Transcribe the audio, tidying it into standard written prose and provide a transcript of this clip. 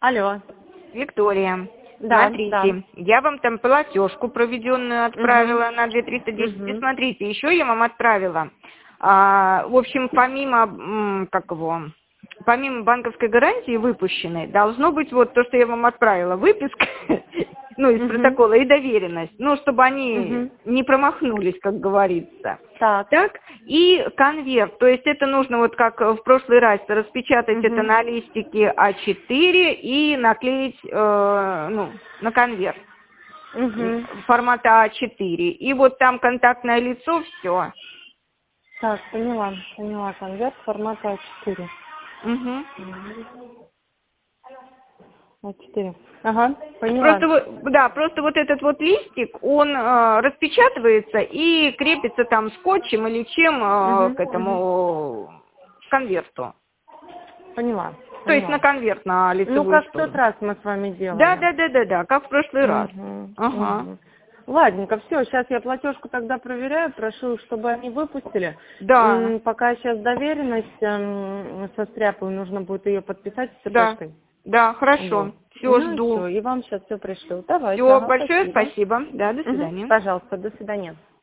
Алло. Виктория, Да, смотрите, да. я вам там платежку проведенную отправила на 2310. И смотрите, еще я вам отправила. В общем, помимо банковской гарантии выпущенной, должно быть вот то, что я вам отправила, выписка, ну, из протокола и доверенность, ну, чтобы они не промахнулись, как говорится. Так, и конверт, то есть это нужно вот как в прошлый раз распечатать это на листике А4 и наклеить, на конверт формата А4. И вот там контактное лицо, все. Так, поняла, конверт формата А4. А4. Ага, поняла. Просто вот этот вот листик, он распечатывается и крепится там скотчем или чем к этому конверту. Поняла. То есть на конверт, на лицевую как в тот раз мы с вами делали. Да, как в прошлый раз. Ладненько, все, сейчас я платежку тогда проверяю, прошу, чтобы они выпустили. Да. Пока сейчас доверенность состряпаю, нужно будет ее подписать с цепочкой. Да, хорошо. Вот. Все, жду. Все, и вам сейчас все пришлю. Давайте. Все, большое спасибо. Да, до свидания. Пожалуйста, до свидания.